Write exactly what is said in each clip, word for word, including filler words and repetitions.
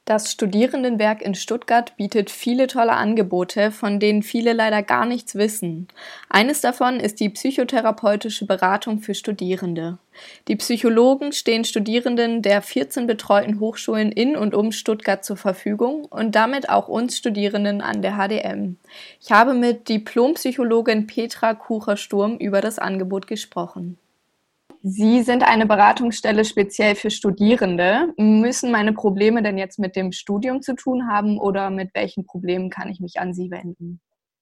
Das Studierendenwerk in Stuttgart bietet viele tolle Angebote, von denen viele leider gar nichts wissen. Eines davon ist die psychotherapeutische Beratung für Studierende. Die Psychologen stehen Studierenden der vierzehn betreuten Hochschulen in und um Stuttgart zur Verfügung und damit auch uns Studierenden an der H D M. Ich habe mit Diplompsychologin Petra Kucher-Sturm über das Angebot gesprochen. Sie sind eine Beratungsstelle speziell für Studierende. Müssen meine Probleme denn jetzt mit dem Studium zu tun haben oder mit welchen Problemen kann ich mich an Sie wenden?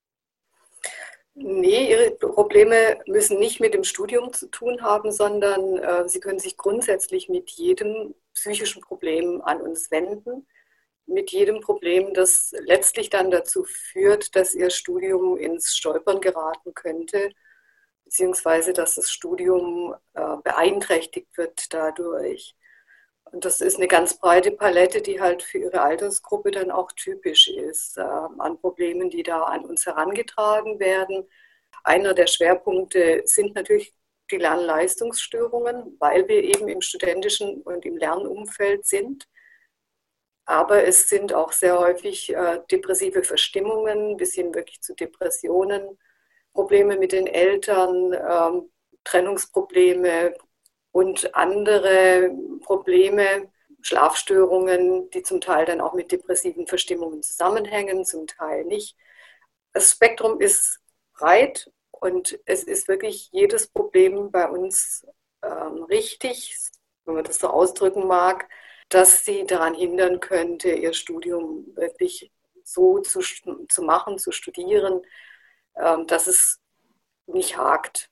Nee, Ihre Probleme müssen nicht mit dem Studium zu tun haben, sondern äh, Sie können sich grundsätzlich mit jedem psychischen Problem an uns wenden. Mit jedem Problem, das letztlich dann dazu führt, dass Ihr Studium ins Stolpern geraten könnte, beziehungsweise dass das Studium äh, beeinträchtigt wird dadurch. Und das ist eine ganz breite Palette, die halt für Ihre Altersgruppe dann auch typisch ist, äh, an Problemen, die da an uns herangetragen werden. Einer der Schwerpunkte sind natürlich die Lernleistungsstörungen, weil wir eben im studentischen und im Lernumfeld sind. Aber es sind auch sehr häufig äh, depressive Verstimmungen bis hin wirklich zu Depressionen, Probleme mit den Eltern, ähm, Trennungsprobleme und andere Probleme, Schlafstörungen, die zum Teil dann auch mit depressiven Verstimmungen zusammenhängen, zum Teil nicht. Das Spektrum ist breit und es ist wirklich jedes Problem bei uns ähm, richtig, wenn man das so ausdrücken mag, dass sie daran hindern könnte, ihr Studium wirklich so zu, zu machen, zu studieren, dass es nicht hakt.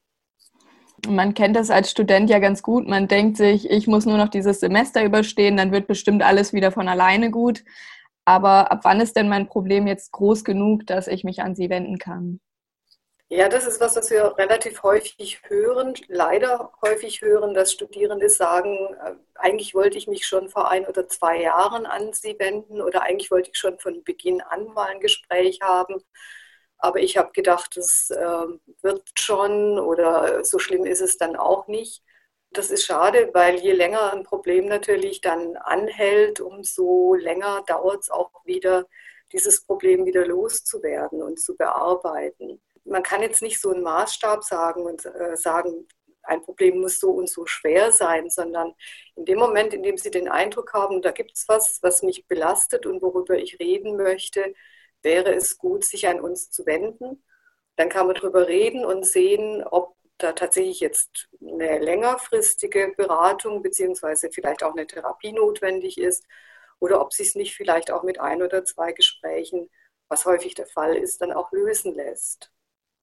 Man kennt das als Student ja ganz gut. Man denkt sich, ich muss nur noch dieses Semester überstehen, dann wird bestimmt alles wieder von alleine gut. Aber ab wann ist denn mein Problem jetzt groß genug, dass ich mich an Sie wenden kann? Ja, das ist was, was wir relativ häufig hören, leider häufig hören, dass Studierende sagen, eigentlich wollte ich mich schon vor ein oder zwei Jahren an Sie wenden oder eigentlich wollte ich schon von Beginn an mal ein Gespräch haben. Aber ich habe gedacht, das äh, wird schon oder so schlimm ist es dann auch nicht. Das ist schade, weil je länger ein Problem natürlich dann anhält, umso länger dauert es auch wieder, dieses Problem wieder loszuwerden und zu bearbeiten. Man kann jetzt nicht so einen Maßstab sagen und äh, sagen, ein Problem muss so und so schwer sein, sondern in dem Moment, in dem Sie den Eindruck haben, da gibt es was, was mich belastet und worüber ich reden möchte, wäre es gut, sich an uns zu wenden. Dann kann man darüber reden und sehen, ob da tatsächlich jetzt eine längerfristige Beratung beziehungsweise vielleicht auch eine Therapie notwendig ist oder ob sich es nicht vielleicht auch mit ein oder zwei Gesprächen, was häufig der Fall ist, dann auch lösen lässt.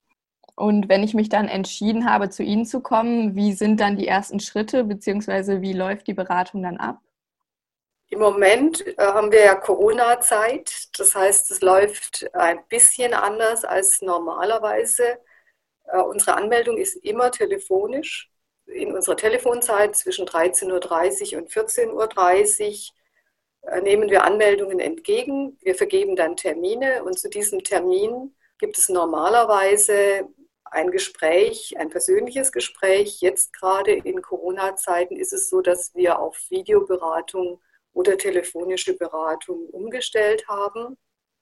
Und wenn ich mich dann entschieden habe, zu Ihnen zu kommen, wie sind dann die ersten Schritte beziehungsweise wie läuft die Beratung dann ab? Im Moment äh, haben wir ja Corona-Zeit, das heißt, es läuft ein bisschen anders als normalerweise. Äh, unsere Anmeldung ist immer telefonisch. In unserer Telefonzeit zwischen dreizehn Uhr dreißig und vierzehn Uhr dreißig äh, nehmen wir Anmeldungen entgegen. Wir vergeben dann Termine und zu diesem Termin gibt es normalerweise ein Gespräch, ein persönliches Gespräch. Jetzt gerade in Corona-Zeiten ist es so, dass wir auf Videoberatung oder telefonische Beratung umgestellt haben.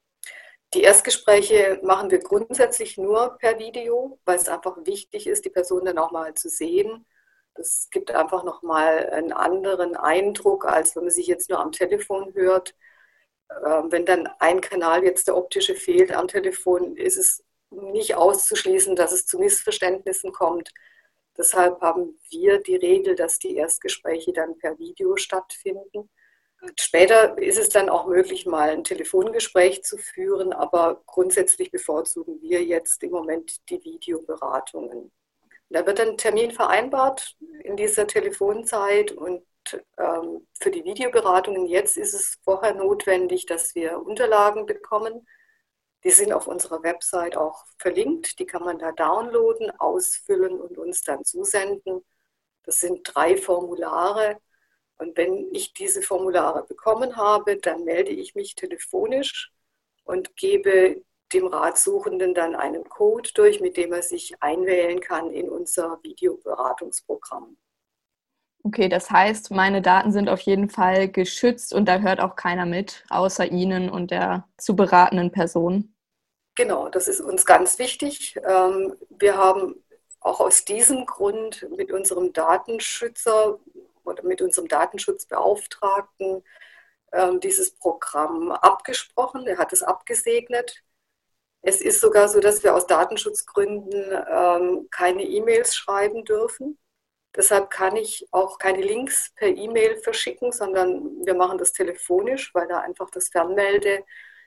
Die Erstgespräche machen wir grundsätzlich nur per Video, weil es einfach wichtig ist, die Person dann auch mal zu sehen. Das gibt einfach nochmal einen anderen Eindruck, als wenn man sich jetzt nur am Telefon hört. Wenn dann ein Kanal jetzt der optische fehlt am Telefon, ist es nicht auszuschließen, dass es zu Missverständnissen kommt. Deshalb haben wir die Regel, dass die Erstgespräche dann per Video stattfinden. Später ist es dann auch möglich, mal ein Telefongespräch zu führen, aber grundsätzlich bevorzugen wir jetzt im Moment die Videoberatungen. Da wird ein Termin vereinbart in dieser Telefonzeit und ähm, für die Videoberatungen jetzt ist es vorher notwendig, dass wir Unterlagen bekommen. Die sind auf unserer Website auch verlinkt, die kann man da downloaden, ausfüllen und uns dann zusenden. Das sind drei Formulare. Und wenn ich diese Formulare bekommen habe, dann melde ich mich telefonisch und gebe dem Ratsuchenden dann einen Code durch, mit dem er sich einwählen kann in unser Videoberatungsprogramm. Okay, das heißt, meine Daten sind auf jeden Fall geschützt und da hört auch keiner mit, außer Ihnen und der zu beratenden Person. Genau, das ist uns ganz wichtig. Ähm, wir haben auch aus diesem Grund mit unserem Datenschützer oder mit unserem Datenschutzbeauftragten ähm, dieses Programm abgesprochen. Er hat es abgesegnet. Es ist sogar so, dass wir aus Datenschutzgründen ähm, keine E-Mails schreiben dürfen. Deshalb kann ich auch keine Links per E-Mail verschicken, sondern wir machen das telefonisch, weil da einfach das Fernmeldegesetz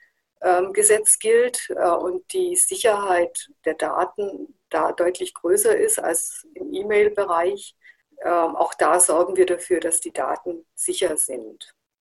gilt und die Sicherheit der Daten da deutlich größer ist als im E-Mail-Bereich. Auch da sorgen wir dafür, dass die Daten sicher sind.